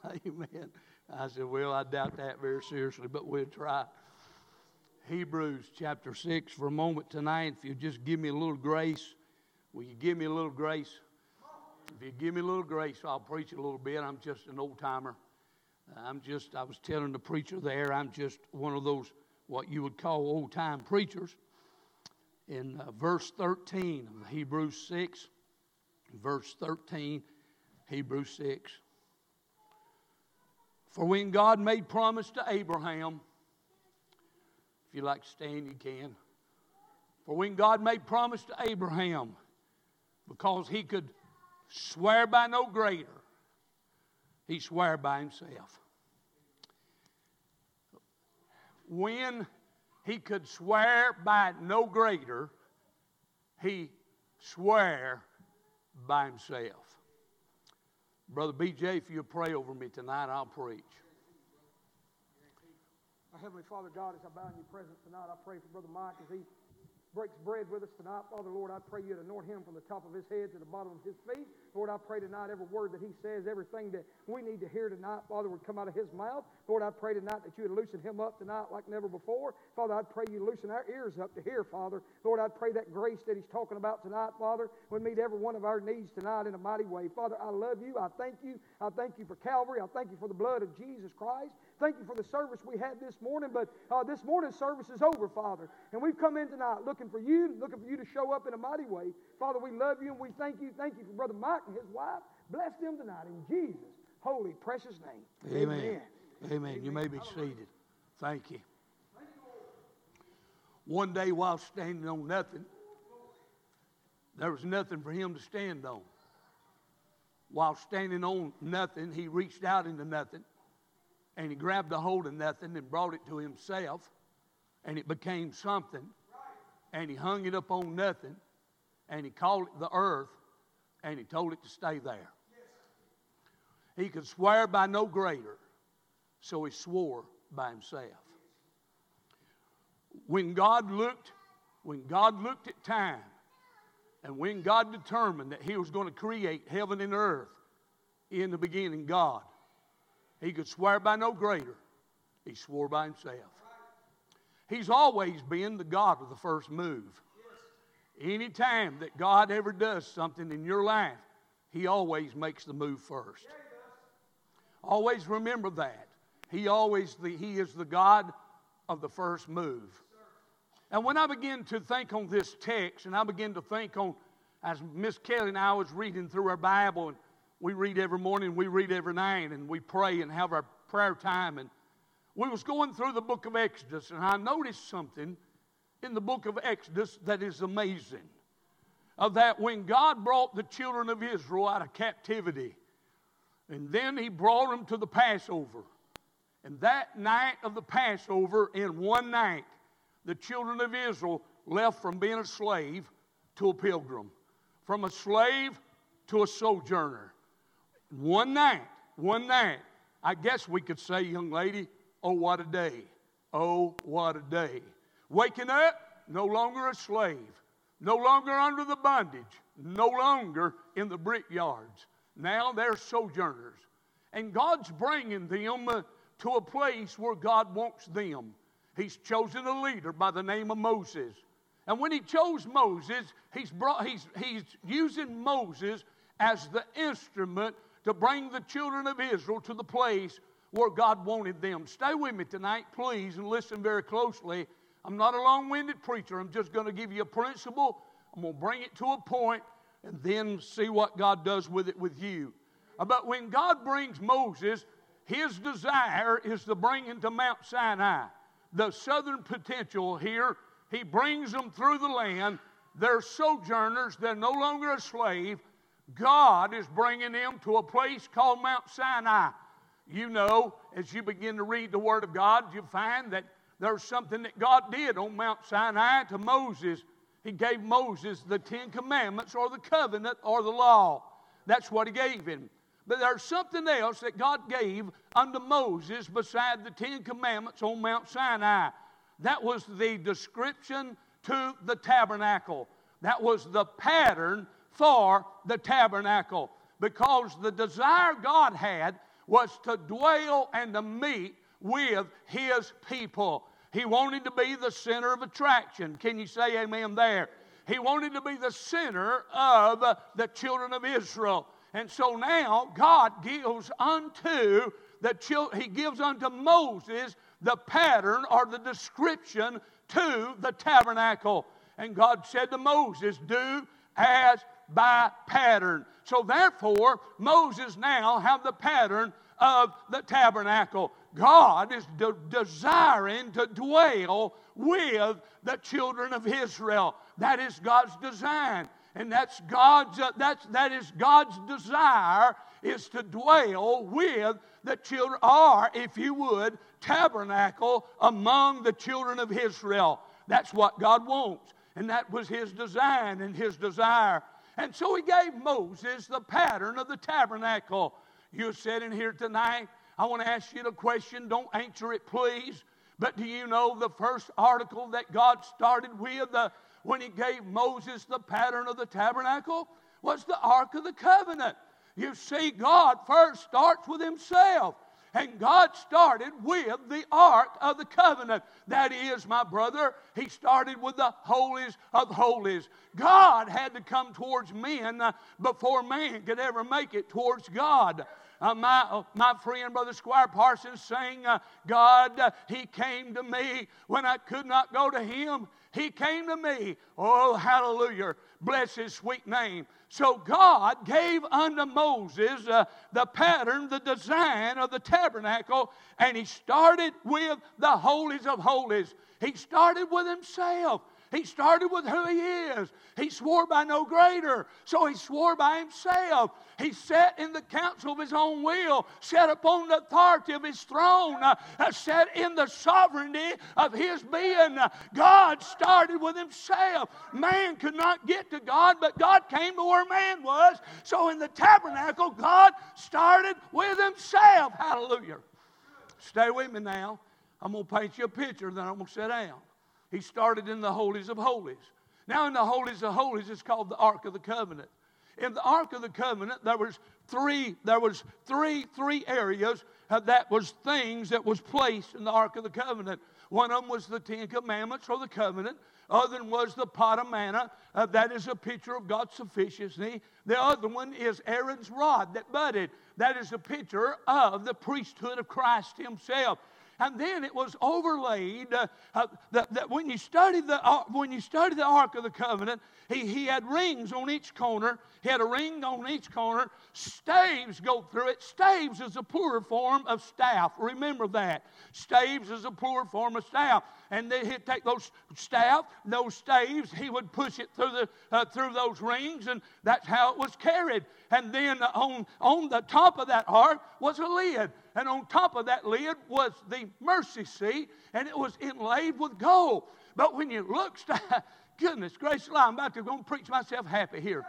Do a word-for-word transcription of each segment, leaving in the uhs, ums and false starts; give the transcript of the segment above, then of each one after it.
Amen. I said, well, I doubt that very seriously, but we'll try. Hebrews chapter six for a moment tonight. If you just give me a little grace, will you give me a little grace? If you give me a little grace, I'll preach a little bit. I'm just an old-timer. I'm just, I was telling the preacher there, I'm just one of those, what you would call old-time preachers. In uh, verse thirteen of Hebrews six, verse thirteen, Hebrews six. For when God made promise to Abraham, if you like to stand, you can. For when God made promise to Abraham, because he could swear by no greater, he swore by himself. When he could swear by no greater, he swore by himself. Brother B J, if you'll pray over me tonight, I'll preach. Our Heavenly Father God, as I bow in your presence tonight, I pray for Brother Mike as he breaks bread with us tonight. Father, Lord, I pray you to anoint him from the top of his head to the bottom of his feet. Lord, I pray tonight every word that he says, everything that we need to hear tonight, Father, would come out of his mouth. Lord, I pray tonight that you would loosen him up tonight like never before. Father, I pray you loosen our ears up to hear, Father. Lord, I pray that grace that he's talking about tonight, Father, would meet every one of our needs tonight in a mighty way. Father, I love you. I thank you. I thank you for Calvary. I thank you for the blood of Jesus Christ. Thank you for the service we had this morning, but uh, this morning's service is over, Father. And we've come in tonight looking for you, looking for you to show up in a mighty way. Father, we love you and we thank you. Thank you for Brother Mike and his wife. Bless them tonight in Jesus' holy, precious name. Amen. Amen. Amen. Amen. You may be seated. Thank you. One day while standing on nothing, there was nothing for him to stand on. While standing on nothing, he reached out into nothing. And he grabbed a hold of nothing and brought it to himself. And it became something. And he hung it up on nothing. And he called it the earth. And he told it to stay there. He could swear by no greater. So he swore by himself. When God looked, when God looked at time, and when God determined that he was going to create heaven and earth, in the beginning, God, he could swear by no greater. He swore by himself. He's always been the God of the first move. Any time that God ever does something in your life, he always makes the move first. Always remember that. He always, the, he is the God of the first move. And when I begin to think on this text, and I begin to think on, as Miss Kelly and I was reading through our Bible, and we read every morning, we read every night, and we pray and have our prayer time. And we was going through the book of Exodus, and I noticed something in the book of Exodus that is amazing. Of that when God brought the children of Israel out of captivity, and then he brought them to the Passover. And that night of the Passover, in one night, the children of Israel left from being a slave to a pilgrim. From a slave to a sojourner. One night, one night, I guess we could say, young lady, oh, what a day. Oh, what a day. Waking up, no longer a slave. No longer under the bondage. No longer in the brickyards. Now they're sojourners. And God's bringing them to a place where God wants them. He's chosen a leader by the name of Moses. And when he chose Moses, he's, brought, he's, he's using Moses as the instrument to bring the children of Israel to the place where God wanted them. Stay with me tonight, please, and listen very closely. I'm not a long-winded preacher. I'm just going to give you a principle. I'm going to bring it to a point and then see what God does with it with you. But when God brings Moses, his desire is to bring him to Mount Sinai. The southern potential here, he brings them through the land. They're sojourners. They're no longer a slave. God is bringing them to a place called Mount Sinai. You know, as you begin to read the Word of God, you find that there's something that God did on Mount Sinai to Moses. He gave Moses the Ten Commandments or the covenant or the law. That's what he gave him. But there's something else that God gave unto Moses beside the Ten Commandments on Mount Sinai. That was the description to the tabernacle. That was the pattern for the tabernacle. Because the desire God had was to dwell and to meet with His people. He wanted to be the center of attraction. Can you say amen there? He wanted to be the center of the children of Israel. And so now God gives unto the children, He gives unto Moses the pattern or the description to the tabernacle. And God said to Moses, do as by pattern. So therefore, Moses now have the pattern of the tabernacle. God is de- desiring to dwell with the children of Israel. That is God's design. And that's God's, uh, that's, that is God's desire, is to dwell with the children, or if you would, tabernacle among the children of Israel. That's what God wants. And that was His design and His desire. And so He gave Moses the pattern of the tabernacle. You're sitting here tonight. I want to ask you the question. Don't answer it, please. But do you know the first article that God started with uh, when He gave Moses the pattern of the tabernacle was the Ark of the Covenant? You see, God first starts with Himself. And God started with the Ark of the Covenant. That is, my brother, He started with the holies of holies. God had to come towards men uh, before man could ever make it towards God. Uh, my, uh, my friend, Brother Squire Parsons, sang, uh, God, uh, He came to me when I could not go to Him. He came to me. Oh, hallelujah. Bless His sweet name. So God gave unto Moses uh, the pattern, the design of the tabernacle, and He started with the holies of holies. He started with Himself. He started with who He is. He swore by no greater, so He swore by Himself. He sat in the council of His own will, sat upon the authority of His throne, uh, uh, sat in the sovereignty of His being. Uh, God started with Himself. Man could not get to God, but God came to where man was. So in the tabernacle, God started with Himself. Hallelujah. Stay with me now. I'm going to paint you a picture, then I'm going to sit down. He started in the holies of holies. Now in the holies of holies, it's called the Ark of the Covenant. In the Ark of the Covenant, there was three, there was three, three areas uh, that was things that was placed in the Ark of the Covenant. One of them was the Ten Commandments or the covenant. Other one was the pot of manna. Uh, that is a picture of God's sufficiency. The other one is Aaron's rod that budded. That is a picture of the priesthood of Christ Himself. And then it was overlaid uh, uh, that, that when you studied the uh, when you studied the Ark of the Covenant, he, he had rings on each corner. He had a ring on each corner. Staves go through it. Staves is a plural form of staff. Remember that. Staves is a plural form of staff. And then he'd take those staff, those staves, he would push it through the uh, through those rings, and that's how it was carried. And then on, on the top of that ark was a lid. And on top of that lid was the mercy seat, and it was inlaid with gold. But when you look, goodness gracious, I'm about to go and preach myself happy here.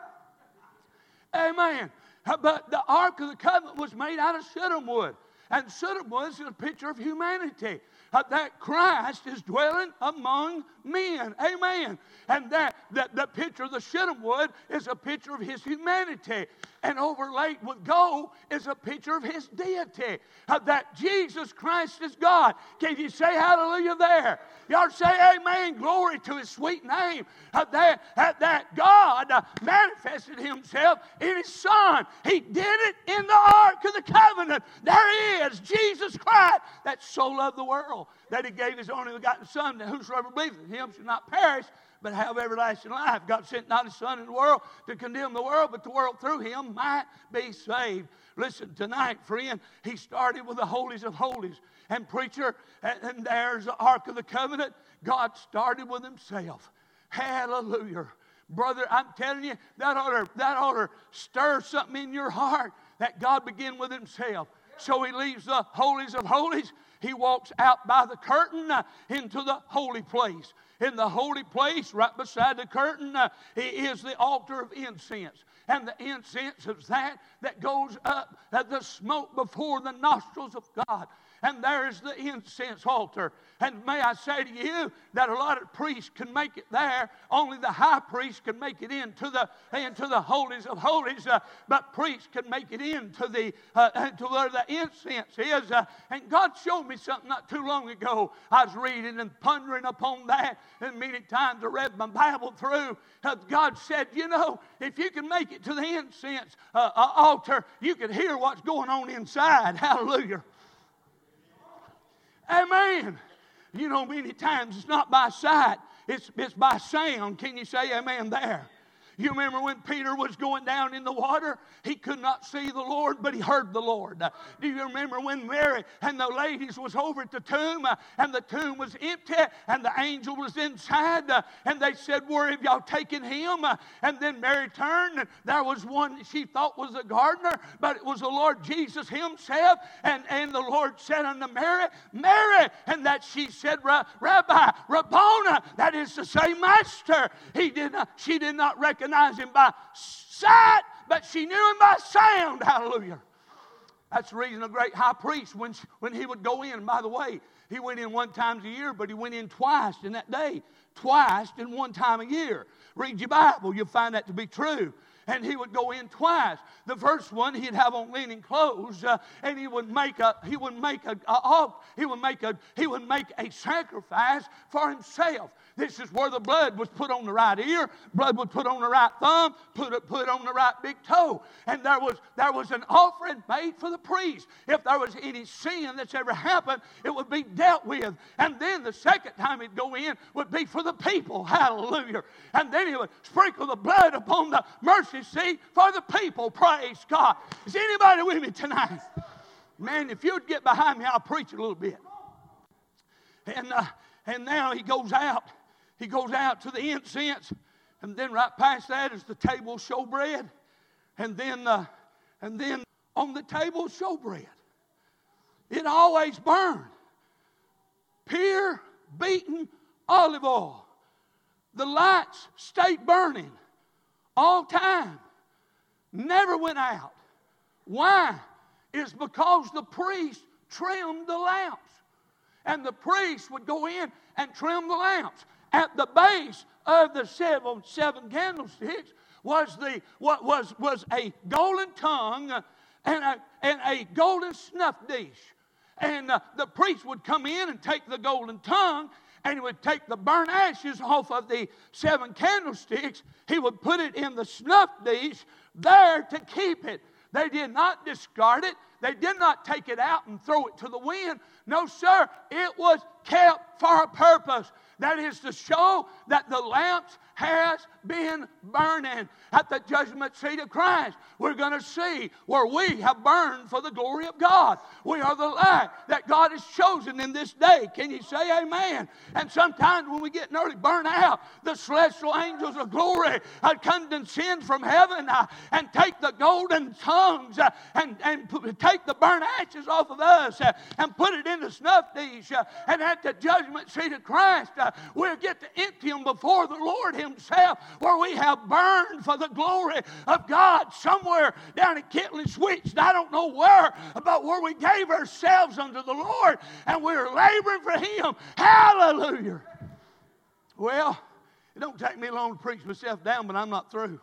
Amen. But the Ark of the Covenant was made out of shittim wood. And shittim wood is a picture of humanity. Uh, that Christ is dwelling among men. Amen. And that, that the picture of the shittim wood is a picture of His humanity. And overlaid with gold is a picture of His deity. Uh, that Jesus Christ is God. Can you say hallelujah there? Y'all say amen. Glory to His sweet name. Uh, that, uh, that God uh, manifested Himself in His Son. He did it in the Ark of the Covenant. There is Jesus Christ that so loved the world that He gave His only begotten Son, that whosoever believes in Him shall not perish, but have everlasting life. God sent not His Son in the world to condemn the world, but the world through Him might be saved. Listen, tonight, friend, He started with the holies of holies. And preacher, and, and there's the Ark of the Covenant. God started with Himself. Hallelujah. Brother, I'm telling you, that ought to, that ought to stir something in your heart, that God began with Himself. So He leaves the holies of holies. He walks out by the curtain uh, into the holy place. in the holy place, right beside the curtain, uh, is the altar of incense. And the incense is that that goes up, uh, the smoke before the nostrils of God. And there's the incense altar. And may I say to you that a lot of priests can make it there. Only the high priest can make it into the into the holies of holies. Uh, but priests can make it into the uh, to where the incense is. Uh, and God showed me something not too long ago. I was reading and pondering upon that. And many times I read my Bible through. Uh, God said, you know, if you can make it to the incense uh, uh, altar, you can hear what's going on inside. Hallelujah. Amen. You know, many times it's not by sight, it's, it's by sound. Can you say amen there? You remember when Peter was going down in the water? He could not see the Lord, but he heard the Lord. Uh, do you remember when Mary and the ladies was over at the tomb, uh, and the tomb was empty, and the angel was inside, uh, and they said, where have y'all taken him? Uh, and then Mary turned, and there was one that she thought was a gardener, but it was the Lord Jesus himself. And, and the Lord said unto Mary, Mary, and that she said, Rabbi, Rabboni, that is to say, Master. He did not, she did not recognize him by sight, but she knew him by sound. Hallelujah. That's the reason a great high priest, when, when he would go in, by the way, he went in one time a year, but he went in twice in that day. Twice in one time a year. Read your Bible, you'll find that to be true. And he would go in twice. The first one, he'd have on linen clothes, uh, and he would make a he would make a, a he would make a he would make a sacrifice for himself. This is where the blood was put on the right ear, blood was put on the right thumb, put it put on the right big toe, and there was there was an offering made for the priest. If there was any sin that's ever happened, it would be dealt with. And then the second time he'd go in would be for the people. Hallelujah! And then he would sprinkle the blood upon the mercy seat for the people. Praise God. Is anybody with me tonight? Man, if you'd get behind me, I'll preach a little bit. And uh, and now he goes out. He goes out to the incense, and then right past that is the table of showbread, and then uh, and then on the table of showbread, it always burned pure beaten olive oil. The lights stayed burning all time, never went out. Why? It's because the priest trimmed the lamps, and the priest would go in and trim the lamps. At the base of the seven, seven candlesticks was the what was was a golden tongue and a and a golden snuff dish, and uh, the priest would come in and take the golden tongue, and he would take the burnt ashes off of the seven candlesticks. He would put it in the snuff dish there to keep it. They did not discard it. They did not take it out and throw it to the wind. No, sir. It was kept for a purpose. That is to show that the lamps has been burning. At the judgment seat of Christ, we're going to see where we have burned for the glory of God. We are the light that God has chosen in this day. Can you say amen? And sometimes when we get nearly burnt out, the celestial angels of glory uh, condescend from heaven uh, and take the golden tongues uh, and, and put, take the burnt ashes off of us uh, and put it in the snuff dish. Uh, and at the judgment seat of Christ, uh, we'll get to empty them before the Lord himself, where we have burned for the glory of God somewhere down at Kitley Switch. I don't know where, about where we gave ourselves unto the Lord and we were laboring for him. Hallelujah. Well, it don't take me long to preach myself down, but I'm not through.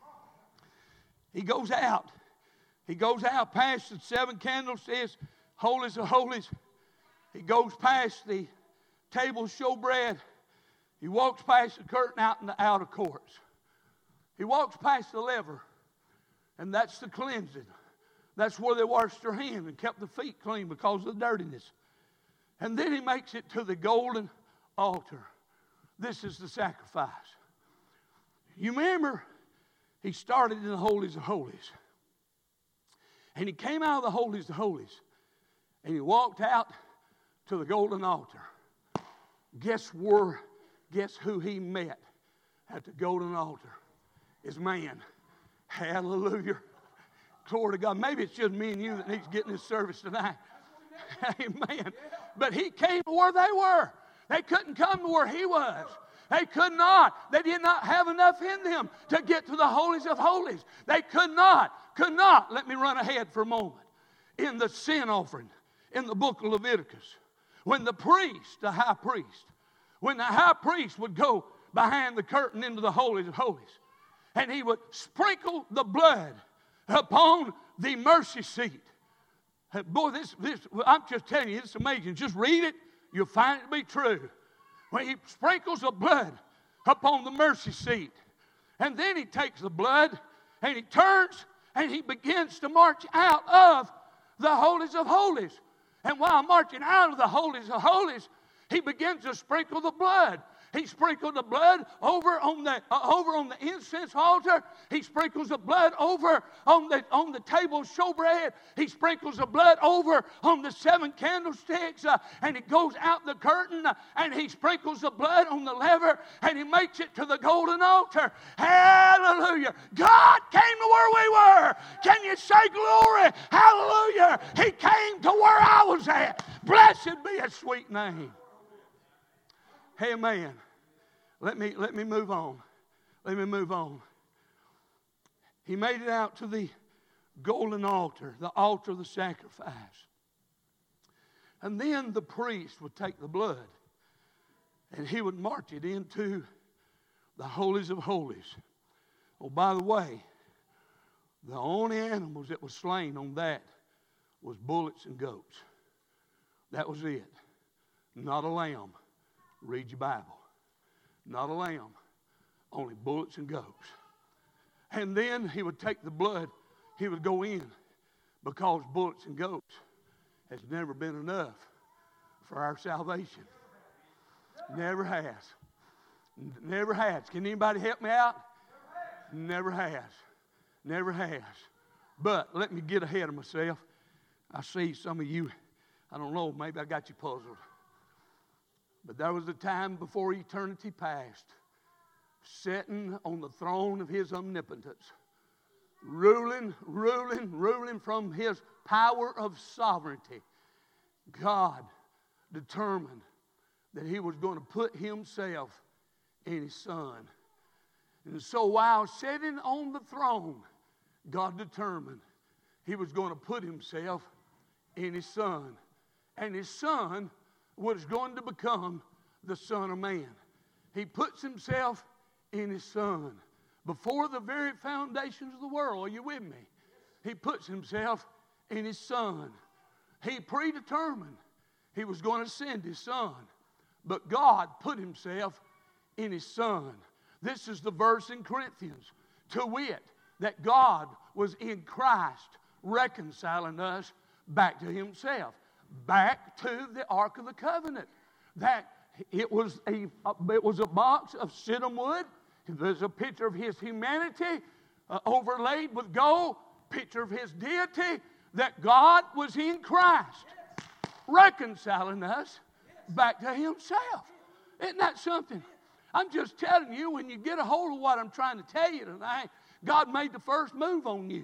He goes out. He goes out past the seven candlesticks, holies of holies. He goes past the table of showbread. He walks past the curtain out in the outer courts. He walks past the laver, and that's the cleansing. That's where they washed their hands and kept the feet clean because of the dirtiness. And then he makes it to the golden altar. This is the sacrifice. You remember, he started in the holies of holies. And he came out of the holies of holies, and he walked out to the golden altar. Guess where? Guess who he met at the golden altar? His man. Hallelujah. Glory to God. Maybe it's just me and you that needs to get in this service tonight. Amen. But he came to where they were. They couldn't come to where he was. They could not. They did not have enough in them to get to the holies of holies. They could not. Could not. Let me run ahead for a moment. In the sin offering, in the book of Leviticus, when the priest, the high priest, when the high priest would go behind the curtain into the holies of holies, and he would sprinkle the blood upon the mercy seat. And boy, this, this, I'm just telling you, it's amazing. Just read it, you'll find it to be true. When he sprinkles the blood upon the mercy seat, and then he takes the blood and he turns and he begins to march out of the holies of holies. And while marching out of the holies of holies, he begins to sprinkle the blood. He sprinkled the blood over on the uh, over on the incense altar. He sprinkles the blood over on the on the table of showbread. He sprinkles the blood over on the seven candlesticks, uh, and it goes out the curtain. Uh, and he sprinkles the blood on the lever, and he makes it to the golden altar. Hallelujah! God came to where we were. Can you say glory? Hallelujah! He came to where I was at. Blessed be His sweet name. Amen. Let me, let me move on. Let me move on. He made it out to the golden altar, the altar of the sacrifice. And then the priest would take the blood and he would march it into the holies of holies. Oh, by the way, the only animals that was slain on that was bullocks and goats. That was it. Not a lamb. Read your Bible. Not a lamb, only bullocks and goats. And then he would take the blood, he would go in, because bullocks and goats has never been enough for our salvation. Never has. Never has. Can anybody help me out? Never has. Never has. But let me get ahead of myself. I see some of you, I don't know, maybe I got you puzzled. But there was a time before eternity passed, sitting on the throne of His omnipotence, ruling, ruling, ruling from His power of sovereignty. God determined that He was going to put Himself in His Son. And so while sitting on the throne, God determined He was going to put Himself in His Son. And His Son was going to become the Son of Man. He puts Himself in His Son. Before the very foundations of the world, are you with me? He puts Himself in His Son. He predetermined He was going to send His Son. But God put Himself in His Son. This is the verse in Corinthians, to wit, that God was in Christ reconciling us back to Himself. Back to the Ark of the Covenant. That it was a, it was a box of shittim wood. There's a picture of His humanity uh, overlaid with gold. Picture of His deity. That God was in Christ reconciling us back to Himself. Isn't that something? I'm just telling you, when you get a hold of what I'm trying to tell you tonight, God made the first move on you.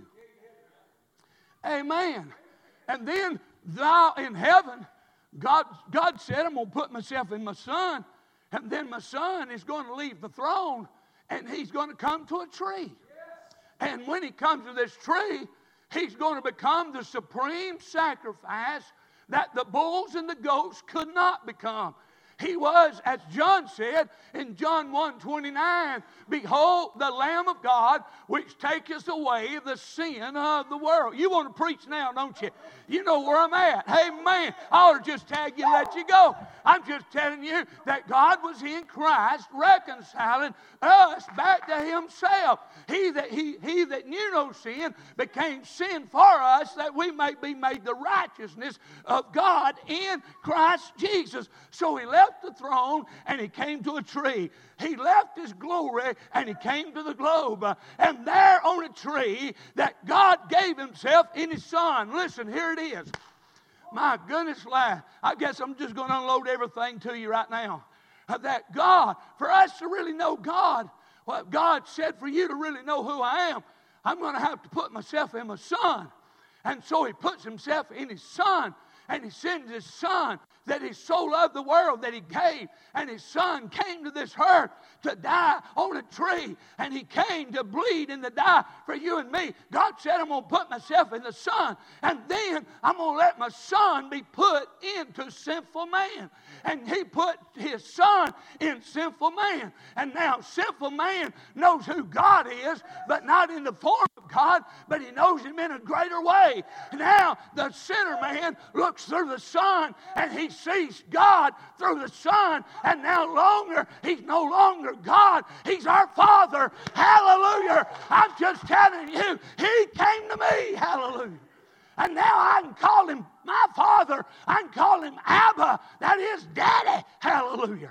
Amen. And then thou in heaven, God, God said, I'm going to put myself in my Son, and then my Son is going to leave the throne, and He's going to come to a tree. And when He comes to this tree, He's going to become the supreme sacrifice that the bulls and the goats could not become. He was, as John said in John one twenty-nine, behold the Lamb of God which taketh away the sin of the world. You want to preach now, don't you? You know where I'm at. Amen. I ought to just tag you and let you go. I'm just telling you that God was in Christ reconciling us back to Himself. He that, he, he that knew no sin became sin for us, that we may be made the righteousness of God in Christ Jesus. So He left the throne and He came to a tree. He left His glory and He came to the globe. And there on a tree that God gave Himself in His Son. Listen, here it is. My goodness, life. I guess I'm just going to unload everything to you right now. That God, for us to really know God, what God said for you to really know who I am, I'm going to have to put myself in my Son. And so He puts Himself in His Son. and He sends His Son, that He so loved the world that He gave, and His Son came to this earth to die on a tree, and He came to bleed and to die for you and me. God said, I'm going to put myself in the Son, and then I'm going to let my Son be put into sinful man. And He put His Son in sinful man. And now sinful man knows who God is, but not in the form of God, but he knows Him in a greater way. Now the sinner man looks through the Son, and he sees God through the Son, and now longer, He's no longer God. He's our Father. Hallelujah. I'm just telling you, He came to me. Hallelujah. And now I can call Him my Father. I can call Him Abba. That is Daddy. Hallelujah.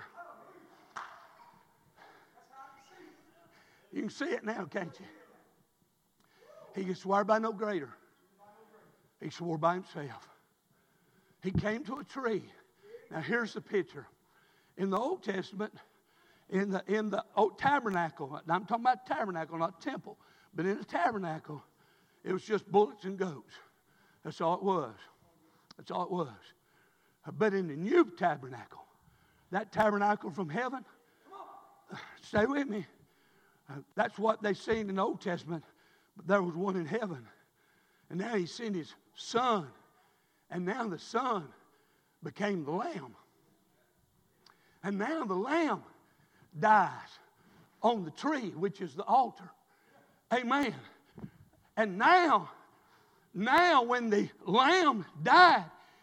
You can see it now, can't you? He can swear by no greater. He swore by Himself. He came to a tree. Now here's the picture. In the Old Testament, in the in the old tabernacle, now I'm talking about tabernacle, not temple, but in the tabernacle, it was just bullocks and goats. That's all it was. That's all it was. But in the new tabernacle, that tabernacle from heaven, stay with me. Uh, that's what they seen in the Old Testament, but there was one in heaven. And now He sent His Son. And now the Son became the Lamb. And now the Lamb dies on the tree, which is the altar. Amen. And now, now when the Lamb died,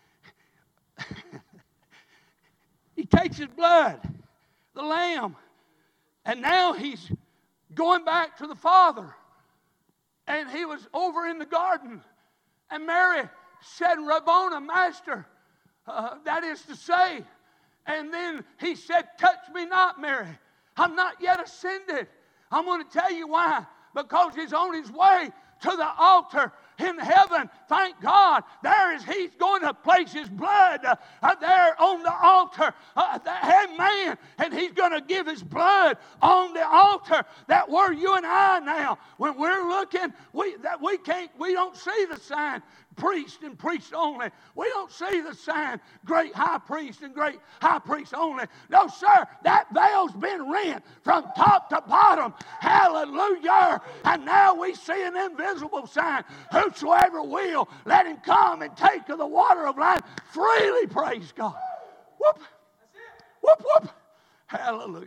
He takes His blood, the Lamb, and now He's going back to the Father. And He was over in the garden, and Mary said, Rabboni, Master, uh, that is to say. And then He said, touch me not, Mary. I'm not yet ascended. I'm going to tell you why. Because He's on His way to the altar in heaven. Thank God. There is He's going to place His blood uh, uh, there on the altar. Uh, amen. And He's going to give His blood on the altar. That we're you and I now. When we're looking, we that we can't, we don't see the sign. Priest and priest only. We don't see the sign, great high priest and great high priest only. No, sir, that veil's been rent from top to bottom. Hallelujah. And now we see an invisible sign. Whosoever will, let him come and take of the water of life freely. Praise God. Whoop. Whoop, whoop. Hallelujah.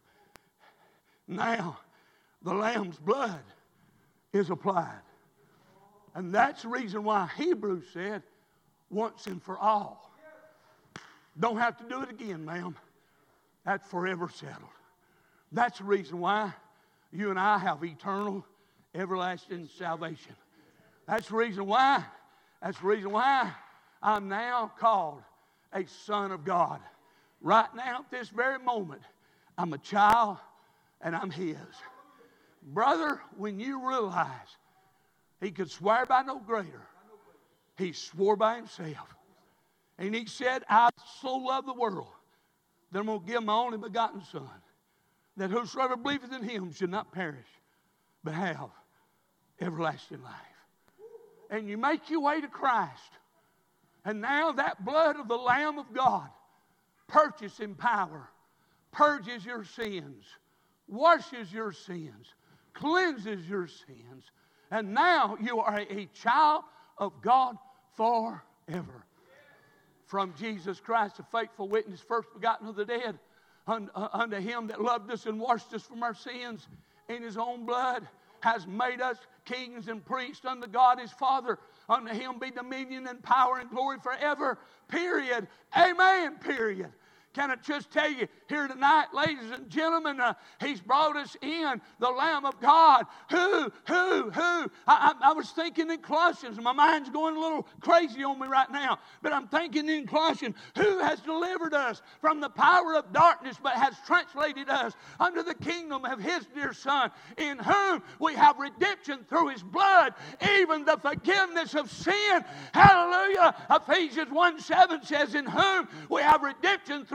Now, the Lamb's blood is applied. And that's the reason why Hebrews said, once and for all. Don't have to do it again, ma'am. That's forever settled. That's the reason why you and I have eternal, everlasting salvation. That's the reason why. That's the reason why I'm now called a son of God. Right now, at this very moment, I'm a child and I'm His. Brother, when you realize He could swear by no greater, He swore by Himself. And He said, I so love the world that I'm going to give my only begotten Son, that whosoever believeth in Him should not perish, but have everlasting life. And you make your way to Christ. And now that blood of the Lamb of God, purchasing power, purges your sins, washes your sins, cleanses your sins. And now you are a child of God forever. From Jesus Christ, the faithful witness, first begotten of the dead, unto Him that loved us and washed us from our sins in His own blood, has made us kings and priests unto God His Father. Unto Him be dominion and power and glory forever. Period. Amen. Period. Can I just tell you here tonight, ladies and gentlemen, uh, He's brought us in, the Lamb of God. Who, who, who? I, I, I was thinking in Colossians. My mind's going a little crazy on me right now. But I'm thinking in Colossians, who has delivered us from the power of darkness, but has translated us under the kingdom of His dear Son, in whom we have redemption through His blood, even the forgiveness of sin. Hallelujah. Ephesians one seven says, in whom we have redemption through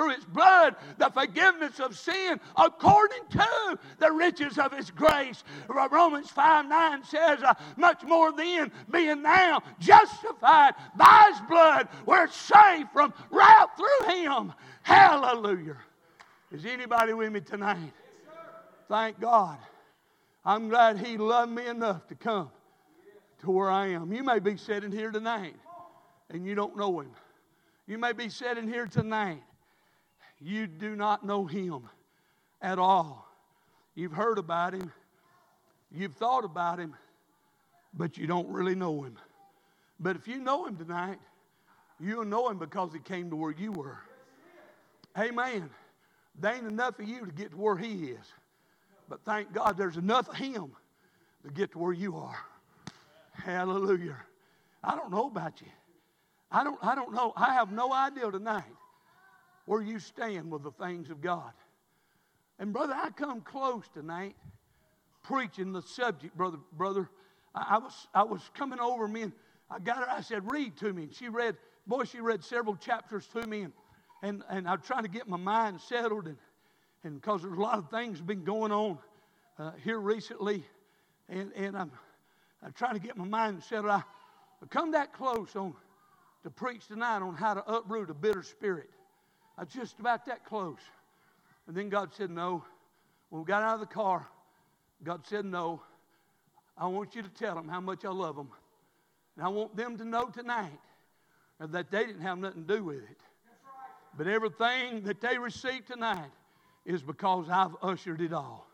through His blood the forgiveness of sin according to the riches of His grace. Romans five nine says, uh, much more then, being now justified by His blood, we're saved from wrath through Him. Hallelujah. Is anybody with me tonight? Thank God. I'm glad He loved me enough to come to where I am. You may be sitting here tonight and you don't know Him. You may be sitting here tonight. You do not know Him at all. You've heard about Him. You've thought about Him, but you don't really know Him. But if you know Him tonight, you'll know Him because He came to where you were. Amen. There ain't enough of you to get to where He is. But thank God there's enough of Him to get to where you are. Hallelujah. I don't know about you. I don't, I don't know. I have no idea tonight where you stand with the things of God. And brother, I come close tonight preaching the subject, brother. Brother, I, I was I was coming over me and I got her. I said, read to me. And she read, boy, she read several chapters to me. And, and, and I'm trying to get my mind settled. And And because there's a lot of things been going on uh, here recently, and, and I'm, I'm trying to get my mind settled. I, I come that close on to preach tonight on how to uproot a bitter spirit. I just about that close. And then God said no. When we got out of the car, God said no. I want you to tell them how much I love them. And I want them to know tonight that they didn't have nothing to do with it. But everything that they received tonight is because I've ushered it all.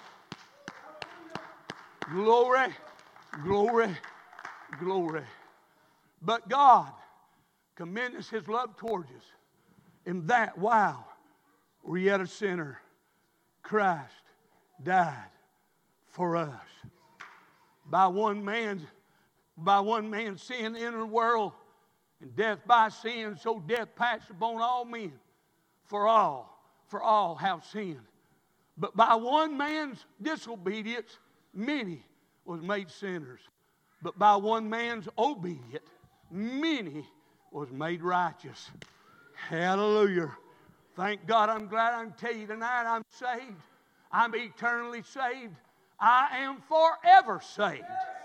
Glory, glory, glory. But God commendeth His love towards us in that while we're yet a sinner, Christ died for us. By one man's, by one man's sin entered the world, and death by sin, so death passed upon all men, for all. For all have sinned. But by one man's disobedience, many was made sinners. But by one man's obedience, many was made righteous. Hallelujah. Thank God. I'm glad I can tell you tonight I'm saved. I'm eternally saved. I am forever saved.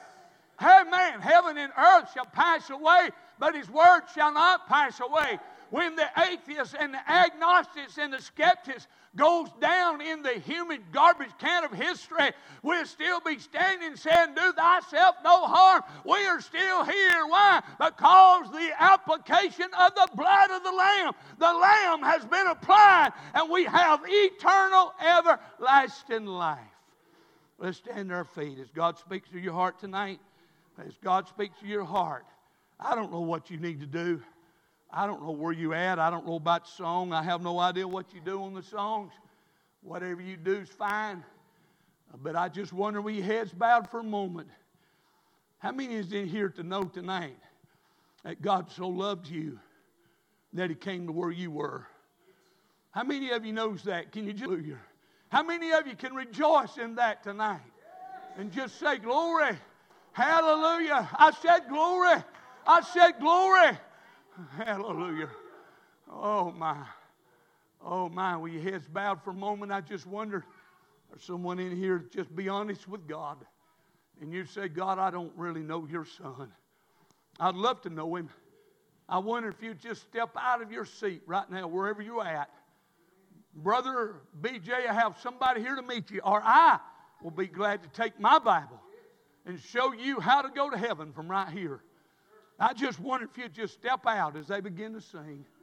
Amen. Heaven and earth shall pass away, but His word shall not pass away. When the atheists and the agnostics and the skeptics goes down in the human garbage can of history, we'll still be standing saying, do thyself no harm. We are still here. Why? Because the application of the blood of the Lamb. The Lamb has been applied, and we have eternal, everlasting life. Let's stand to our feet as God speaks to your heart tonight. As God speaks to your heart, I don't know what you need to do. I don't know where you're at. I don't know about the song. I have no idea what you do on the songs. Whatever you do is fine. But I just wonder, with your heads bowed for a moment, how many is in here to know tonight that God so loved you that He came to where you were? How many of you knows that? Can you just, how many of you can rejoice in that tonight? And just say, glory, hallelujah. I said glory. I said glory. Hallelujah. Oh, my. Oh, my. With your heads bowed for a moment, I just wonder, there's someone in here to just be honest with God. And you say, God, I don't really know your son. I'd love to know him. I wonder if you'd just step out of your seat right now, wherever you're at. Brother B J, I have somebody here to meet you. Or I will be glad to take my Bible and show you how to go to heaven from right here. I just wonder if you'd just step out as they begin to sing.